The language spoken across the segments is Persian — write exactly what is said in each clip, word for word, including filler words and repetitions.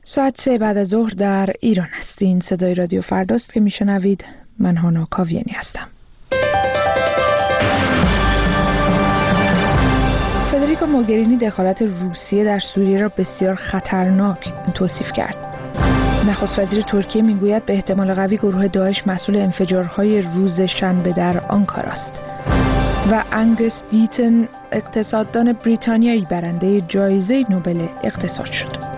ساعت سه بعد از ظهر در ایران هستین. صدای رادیو فرداست که میشنوید. من هانا کاویانی هستم. فدریکا موگرینی دخالت روسیه در سوریه را بسیار خطرناک توصیف کرد. نخست وزیر ترکیه میگوید به احتمال قوی گروه داعش مسئول انفجارهای روز شنبه در آنکارا است. و انگس دیتن اقتصاددان بریتانیایی برنده جایزه نوبل اقتصاد شد.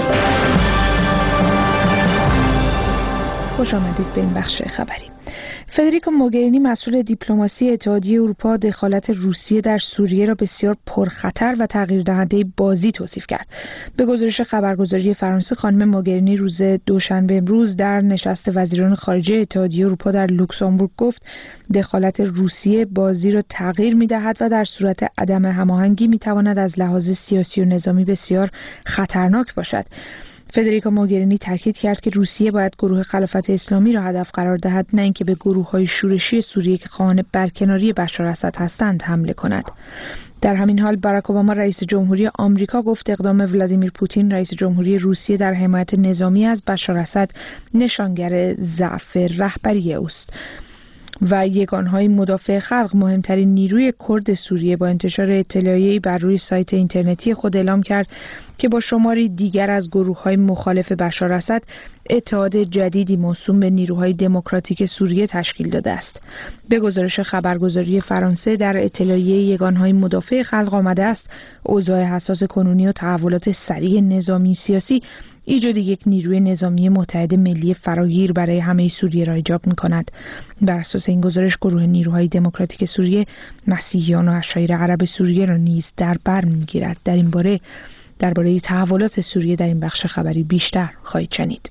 خوش آمدید به این بخش خبری. فدریکا موگرینی مسئول دیپلماسی اتحادیه اروپا دخالت روسیه در سوریه را بسیار پرخطر و تغییر دهنده بازی توصیف کرد. به گزارش خبرگزاری فرانسه، خانم موگرینی روز دوشنبه امروز در نشست وزیران خارجه اتحادیه اروپا در لوکزامبورگ گفت دخالت روسیه بازی را تغییر می‌دهد و در صورت عدم هماهنگی می‌تواند از لحاظ سیاسی و نظامی بسیار خطرناک باشد. فدریکا موگرینی تاکید کرد که روسیه باید گروه خلافت اسلامی را هدف قرار دهد، نه اینکه به گروه‌های شورشی سوریه که خواهان برکناری بشار اسد هستند حمله کند. در همین حال باراک اوباما رئیس جمهوری آمریکا گفت اقدام ولادیمیر پوتین رئیس جمهوری روسیه در حمایت نظامی از بشار اسد نشانگر ضعف رهبری اوست. و یگانهای مدافع خلق، مهمترین نیروی کرد سوریه، با انتشار اطلاعیه‌ای بر روی سایت اینترنتی خود اعلام کرد که با شماری دیگر از گروه‌های مخالف بشار اسد اتحاد جدیدی موسوم به نیروهای دموکراتیک سوریه تشکیل داده است. به گزارش خبرگزاری فرانسه، در اطلاعیه یگانهای مدافع خلق آمده است اوضاع حساس کنونی و تحولات سریع نظامی سیاسی ایجاد یک نیروی نظامی متحد ملی فراگیر برای همه سوریه را ایجاب می‌کند. بر اساس این گزارش، گروه نیروهای دموکراتیک سوریه مسیحیان و عشایر عرب سوریه را نیز در بر می‌گیرد. در این باره درباره تحولات سوریه در این بخش خبری بیشتر خواهید شنید.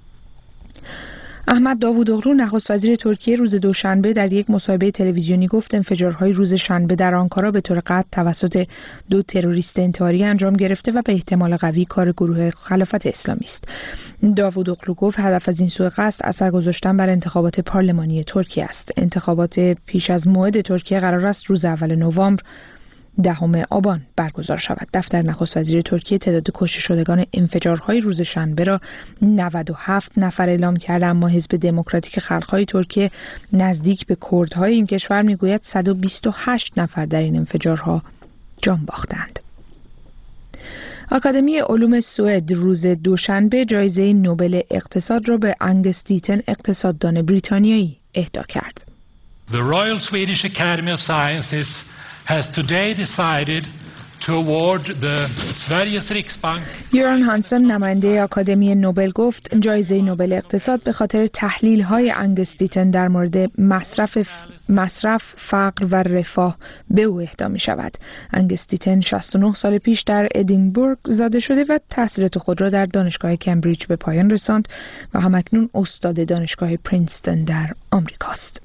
احمد داوودوغلو نخست وزیر ترکیه روز دوشنبه در یک مصاحبه تلویزیونی گفت انفجارهای روز شنبه در آنکارا به طور قطع توسط دو تروریست انتحاری انجام گرفته و به احتمال قوی کار گروه خلافت اسلامی است. داوودوغلو گفت هدف از این سوء قصد اثر گذاشتن بر انتخابات پارلمانی ترکیه است. انتخابات پیش از موعد ترکیه قرار است روز اول نوامبر دهم آبان برگزار شود. دفتر نخست وزیر ترکیه تعداد کشته شدگان انفجارهای روز شنبه را نود و هفت نفر اعلام کرده، اما حزب دموکراتیک خلق‌های ترکیه نزدیک به کردهای این کشور میگوید صد و بیست و هشت نفر در این انفجارها جان باختند. آکادمی علوم سوئد روز دوشنبه جایزه نوبل اقتصاد را به انگس دیتن اقتصاددان بریتانیایی اهدا کرد. The Royal Swedish Academy of Sciences has today decided to award the Sveriges Riksbank. یوران هانسن نماینده آکادمی نوبل گفت جایزه نوبل اقتصاد به خاطر تحلیل‌های انگس دیتن در مورد مصرف مصرف، فقر و رفاه به او اهدا می شود. انگس دیتن شصت و نه سال پیش در ادینبورگ زاده شده و تحصیلات خود را در دانشگاه کمبریج به پایان رساند و همکنون استاد دانشگاه پرینستون در آمریکاست.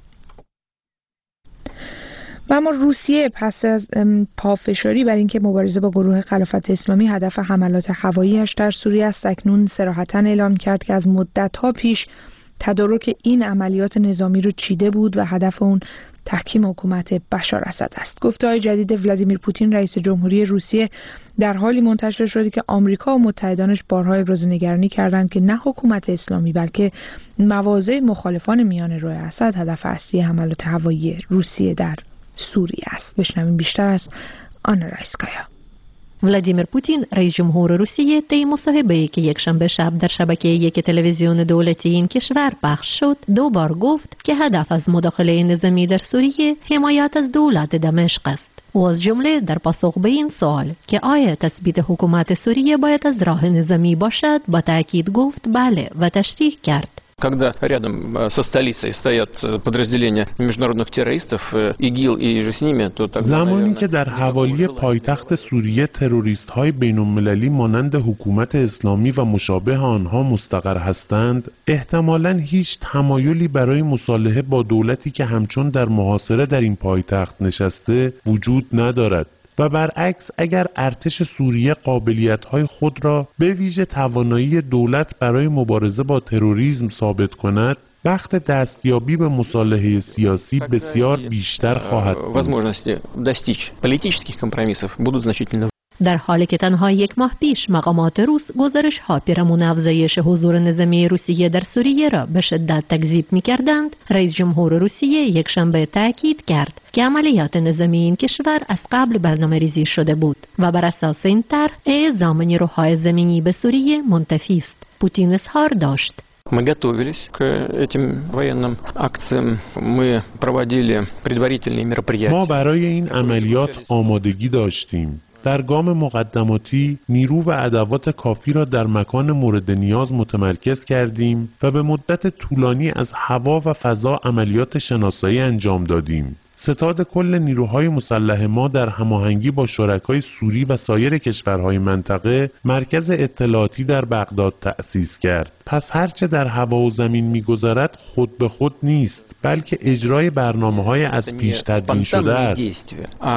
و اما روسیه پس از پافشاری بر اینکه مبارزه با گروه خلافت اسلامی هدف حملات هوایی‌اش در سوریه است، اکنون صراحتاً اعلام کرد که از مدت‌ها پیش تدارک این عملیات نظامی رو چیده بود و هدف اون تحکیم حکومت بشار اسد است. گفته‌های جدید ولادیمیر پوتین رئیس جمهوری روسیه در حالی منتشر شده که آمریکا و متحدانش بارها ابراز نگرانی کردند که نه حکومت اسلامی بلکه مواضع مخالفان میان روی اسد هدف اصلی حملات هوایی روسیه در سوریه است. بشنویم بیشتر از آنا رایسکایا. ولادیمیر پوتین رئیس جمهور روسیه طی مصاحبه‌ای که یک شنبه شب در شبکه یک تلویزیون دولتی این کشور پخش شد، دو بار گفت که هدف از مداخله نظامی در سوریه حمایت از دولت دمشق است. و از جمله در پاسخ به این سوال که آیا تثبیت حکومت سوریه باید از راه نظامی باشد، با تأکید گفت بله و تشریح کرد Когда рядом со столицей стоят подразделения международных террористов, ИГИЛ и же с ними, то тогда زمانی که در حوالی پایتخت سوریه تروریست‌های بین‌المللی مانند حکومت اسلامی و مشابه آنها مستقر هستند، احتمالاً هیچ تمایلی برای مصالحه با دولتی که همچون در محاصره در این پایتخت نشسته وجود ندارد. و برعکس اگر ارتش سوریه قابلیت‌های خود را به ویژه توانایی دولت برای مبارزه با تروریسم ثابت کند، وقت دستیابی به مصالحه سیاسی بسیار بیشتر خواهد بود. در حالی که تنها یک ماه پیش مقامات روس گزارش ها پیرامون افزایش حضور نظامی روسیه در سوریه را به شدت تکذیب می‌کردند، رئیس جمهور روسیه یک شنبه تاکید کرد که عملیات نظامی این کشور از قبل برنامه‌ریزی شده بود و بر اساس این طرح اعزام نیروهای زمینی به سوریه منتفی است. پوتین اظهار داشت: Мы готовились к этим военным акциям. Мы проводили предварительные мероприятия. ما برای این عملیات آمادگی داشتیم. در گام مقدماتی نیرو و ادوات کافی را در مکان مورد نیاز متمرکز کردیم و به مدت طولانی از هوا و فضا عملیات شناسایی انجام دادیم. ستاد کل نیروهای مسلح ما در هماهنگی با شرکای سوری و سایر کشورهای منطقه مرکز اطلاعاتی در بغداد تأسیس کرد. پس هرچه در هوا و زمین می‌گذرد خود به خود نیست، بلکه اجرای برنامه‌های از پیش تدوین شده است.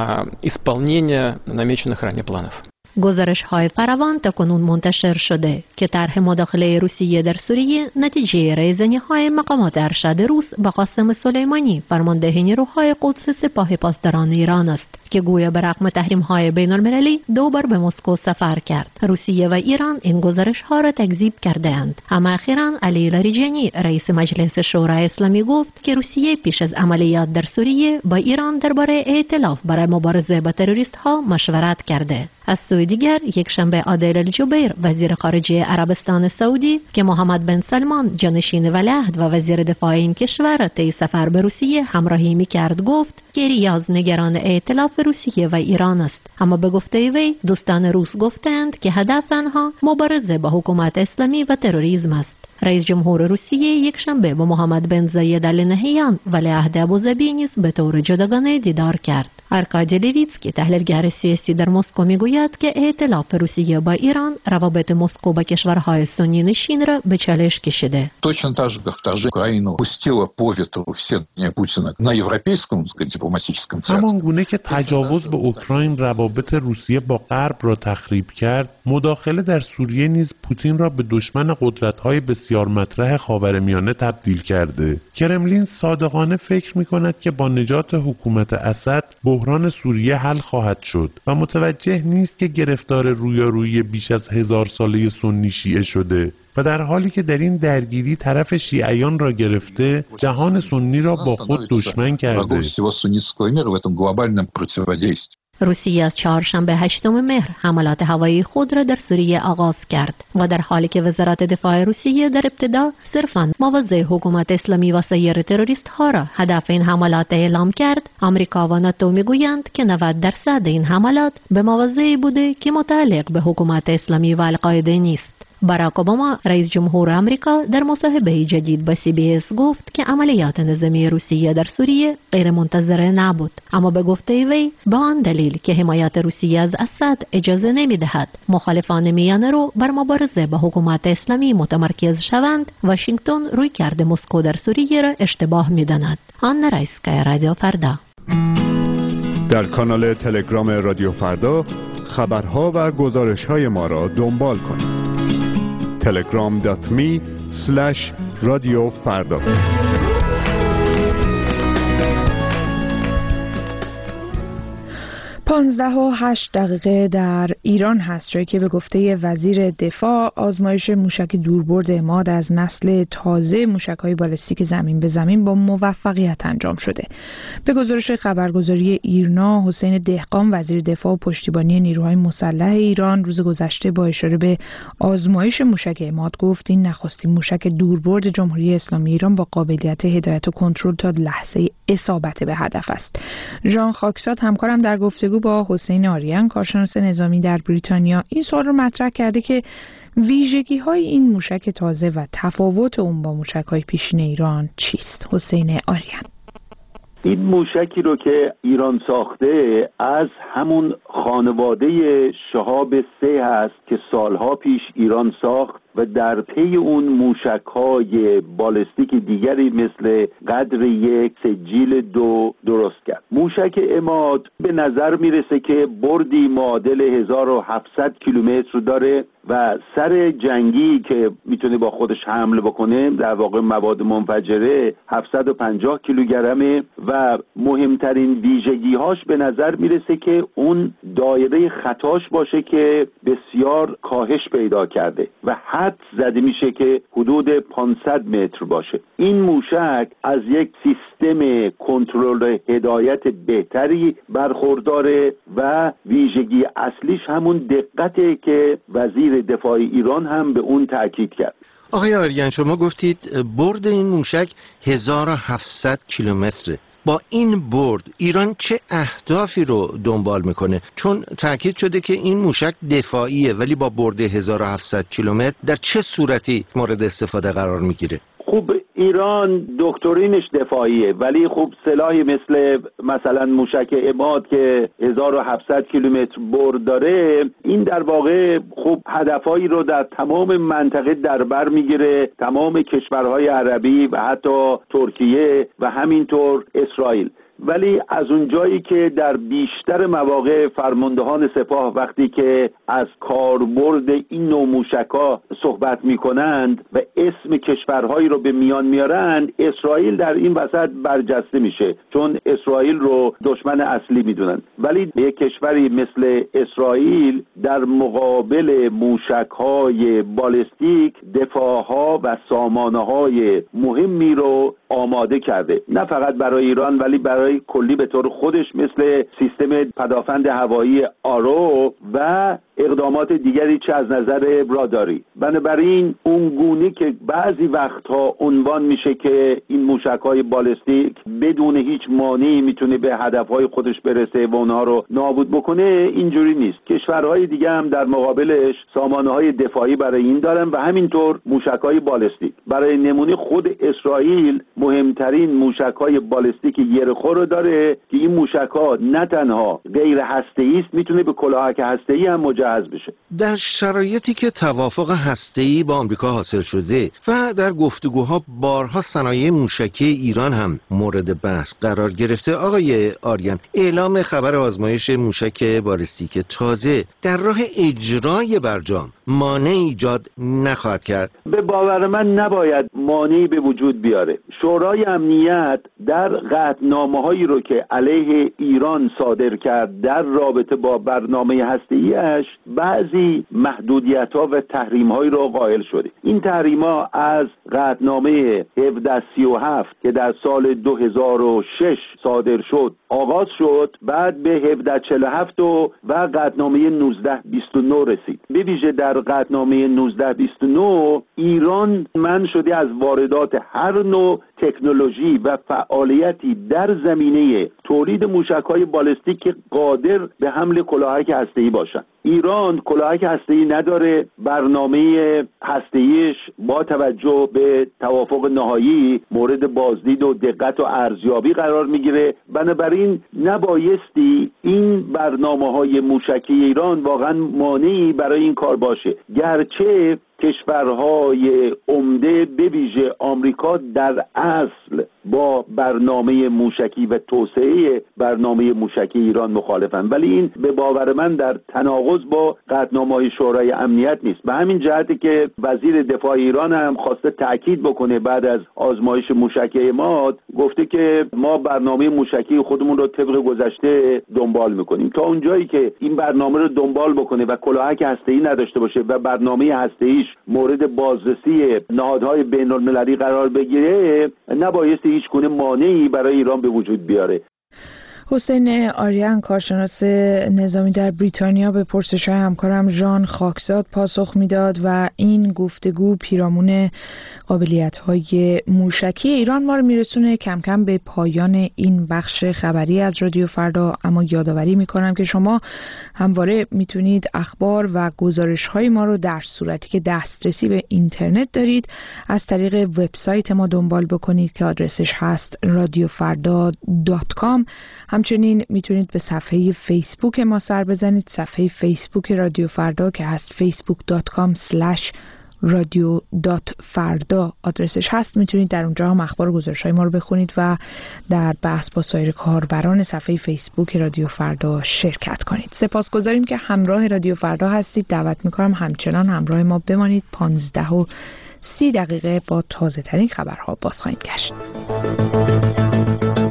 گزارش های فراوان تاکنون منتشر شده که طرح مداخله روسیه در سوریه نتیجه رایزنی های مقامات ارشد روس با قاسم سلیمانی فرمانده نیروهای قدس سپاه پاسداران ایران است که گویا به رغم تحریم های بین المللی دو بار به مسکو سفر کرد. روسیه و ایران این گزارش ها را تکذیب کرده اند. اما اخیراً علی لاریجانی رئیس مجلس شورای اسلامی گفت که روسیه پیش از عملیات در سوریه با ایران درباره ائتلاف برای مبارزه با تروریست ها مشورت کرده. از سوی دیگر یک شنبه عادل الجبیر وزیر خارجه عربستان سعودی که محمد بن سلمان جانشین ولیعهد و وزیر دفاع این کشور طی سفر به روسیه همراهی می‌کرد گفت که ریاض نگران ائتلاف روسیه و ایران است، اما به گفته وی دوستان روس گفتند که هدف آنها مبارزه با حکومت اسلامی و تروریسم است. رئیس جمهور روسیه یک شنبه با محمد بن زاید آل نهیان ولیعهد ابوظبی نیز به طور جداگانه دیدار کرد. آرکادی لیویتسکی تحلیلگر سیاسی در مسکو میگوید که ائتلاف روسیه با ایران روابط مسکو با کشورهای سنی نشین را به چالش کشیده. Точно так же, как вторжение в Украину пустило по ветру все Путина на европейском дипломатическом театре. همان گونه که تجاوز به اوکراین روابط روسیه با غرب را تخریب کرد، مداخله در سوریه نیز پوتین را به دشمن قدرت‌های بسیار مطرح خاورمیانه تبدیل کرده. کرملین صادقانه فکر می‌کند که با نجات حکومت اسد بحران سوریه حل خواهد شد و متوجه نیست که گرفتار رویارویی بیش از هزار ساله سنی شیعه شده و در حالی که در این درگیری طرف شیعیان را گرفته جهان سنی را با خود دشمن کرده. روسیه از چهارشنبه هشتم مهر حملات هوایی خود را در سوریه آغاز کرد و در حالی که وزارت دفاع روسیه در ابتدا صرفاً مواضع حکومت اسلامی و سایر تروریست ها را هدف این حملات اعلام کرد، آمریکا و ناتو میگویند که نود درصد این حملات به مواضعی بوده که متعلق به حکومت اسلامی و القاعده نیست. باراک اوباما رئیس جمهور آمریکا در مصاحبه جدید با سی بی اس گفت که عملیات نظامی روسیه در سوریه غیر منتظره نبود، اما به گفته وی با آن دلیل که حمایت روسیه از اسد اجازه نمیدهد مخالفان میانه رو بر مبارزه با حکومت اسلامی متمرکز شوند، واشنگتن روی کرده مسکو در سوریه را اشتباه میداند. آن رایسکای رادیو فردا. در کانال تلگرام رادیو فردا خبرها و گزارش‌های ما را دنبال کنید. telegram dot me slash radio farda. پانزده و هشت دقیقه در ایران هست، جایی که به گفته وزیر دفاع آزمایش موشک دوربرد عماد از نسل تازه موشک‌های بالستیک زمین به زمین با موفقیت انجام شده. به گزارش خبرگزاری ایرنا، حسین دهقان وزیر دفاع و پشتیبانی نیروهای مسلح ایران روز گذشته با اشاره به آزمایش موشک عماد گفت این نخستین موشک دوربرد جمهوری اسلامی ایران با قابلیت هدایت و کنترل تا لحظه اصابت به هدف است. ژان خاکساد همکارم در گفتگو با حسین آریان کارشناس نظامی در بریتانیا این سوال رو مطرح کرده که ویژگی های این موشک تازه و تفاوت اون با موشک های پیشین ایران چیست؟ حسین آریان: این موشکی رو که ایران ساخته از همون خانواده شهاب سه هست که سالها پیش ایران ساخت و در پی اون موشک‌های بالستیک دیگری مثل قدر یک سجیل دو درست کرد. موشک عماد به نظر میرسه که بردی معادل هزار و هفتصد کیلومتر داره و سر جنگی که میتونه با خودش حمل بکنه، در واقع مواد منفجره، هفتصد و پنجاه کیلوگرمه و مهمترین ویژگی‌هاش به نظر میرسه که اون دایره خطاش باشه که بسیار کاهش پیدا کرده و حد زده میشه که حدود پانصد متر باشه. این موشک از یک سیستم کنترل هدایت بهتری برخورداره و ویژگی اصلیش همون دقته که وزیر دفاع ایران هم به اون تاکید کرد. آقای آریان، شما گفتید برد این موشک هزار و هفتصد کیلومتره. با این برد ایران چه اهدافی رو دنبال میکنه؟ چون تاکید شده که این موشک دفاعیه، ولی با برد هزار و هفتصد کیلومتر در چه صورتی مورد استفاده قرار میگیره؟ خب ایران دکترینش دفاعیه، ولی خب سلاحی مثل مثلا موشک عماد که هزار و هفتصد کیلومتر برد داره، این در واقع خب هدفهایی رو در تمام منطقه در بر میگیره، تمام کشورهای عربی و حتی ترکیه و همینطور اسرائیل. ولی از اون جایی که در بیشتر مواقع فرماندهان سپاه وقتی که از کاربرد این نوع موشک‌ها صحبت می‌کنند و اسم کشورهایی رو به میان میارند، اسرائیل در این وسط برجسته میشه، چون اسرائیل رو دشمن اصلی میدونن. ولی یک کشوری مثل اسرائیل در مقابل موشک‌های بالستیک دفاع‌ها و سامانه‌های مهمی رو آماده کرده، نه فقط برای ایران ولی برای کلی به طور خودش، مثل سیستم پدافند هوایی آرو و اقدامات دیگری چه از نظر راداری. بنابراین اون گونه که بعضی وقتها عنوان میشه که این موشک‌های بالستیک بدون هیچ مانعی میتونه به هدفهای خودش برسه و اونها رو نابود بکنه، اینجوری نیست. کشورهای دیگه هم در مقابلش سامانه‌های دفاعی برای این دارن و همینطور موشک‌های بالستیک. برای نمونه خود اسرائیل مهمترین موشک‌های بالستیک یرخو رو داره که این موشک‌ها نه تنها غیر هسته‌ای است، میتونه به کلاهک هسته‌ای هم مجهز بشه. در شرایطی که توافق هسته‌ای با آمریکا حاصل شده و در گفتگوها بارها صنایع موشکی ایران هم مورد بحث قرار گرفته، آقای آریان، اعلام خبر آزمایش موشک بالستیک تازه در راه اجرای برجام مانع ایجاد نخواهد کرد؟ به باور من نباید مانعی به وجود بیاره. شورای امنیت در قطعنامه‌هایی رو که علیه ایران صادر کرد در رابطه با برنامه هسته‌ایش بعضی محدودیت‌ها و تحریم‌هایی رو قائل شده. این تحریم‌ها از قطعنامه هفده سی و هفت که در سال دو هزار و شش صادر شد آغاز شد، بعد به هفده چهل و هفت و, و قطعنامه نوزده بیست و نه رسید. به ویژه در قطعنامه نوزده بیست و نه ایران منع شده از واردات هر نوع تکنولوژی و فعالیتی در زمینه تولید موشک‌های بالستیک که قادر به حمل کلاهک هسته‌ای باشند. ایران کلاهک هسته‌ای نداره، برنامه هسته‌ایش با توجه به توافق نهایی مورد بازدید و دقت و ارزیابی قرار میگیره. بنابراین نبایستی این برنامه‌های موشکی ایران واقعا مانعی برای این کار باشه، گرچه کشورهای عمده به ویژه آمریکا در اصل با برنامه موشکی و توسعه برنامه موشکی ایران مخالفن، ولی این به باور من در تناقض با قطعنامه‌های شورای امنیت نیست. به همین جهته که وزیر دفاع ایران هم خواسته تاکید بکنه بعد از آزمایش موشک عماد، گفته که ما برنامه موشکی خودمون رو طبق گذشته دنبال میکنیم. تا اونجایی که این برنامه رو دنبال بکنه و کلاهک هسته‌ای نداشته باشه و برنامه هسته‌ایش مورد بازرسی نهادهای بین‌المللی قرار بگیره، نبایستی هیچ گونه مانعی برای ایران به وجود بیاره. حسین آریان، کارشناس نظامی در بریتانیا، به پرسش‌های همکارم ژان خاکزاد پاسخ میداد و این گفتگو پیرامون قابلیت‌های موشکی ایران ما رو میرسونه کم کم به پایان این بخش خبری از رادیو فردا. اما یادآوری میکنم که شما همواره میتونید اخبار و گزارش‌های ما رو در صورتی که دسترسی به اینترنت دارید از طریق وبسایت ما دنبال بکنید که آدرسش هست رادیو فردا دات کام. همچنین میتونید به صفحه فیسبوک ما سر بزنید، صفحه فیسبوک رادیو فردا که هست فیسبوک دات کام اسلش رادیو دات فردا آدرسش هست. میتونید در اونجا هم اخبار و گزارش‌های ما رو بخونید و در بحث با سایر کاربران صفحه فیسبوک رادیو فردا شرکت کنید. سپاسگزاریم که همراه رادیو فردا هستید. دعوت میکنم همچنان همراه ما بمانید. پانزده و سی دقیقه با تازه ترین خبرها باز خواهیم گشت.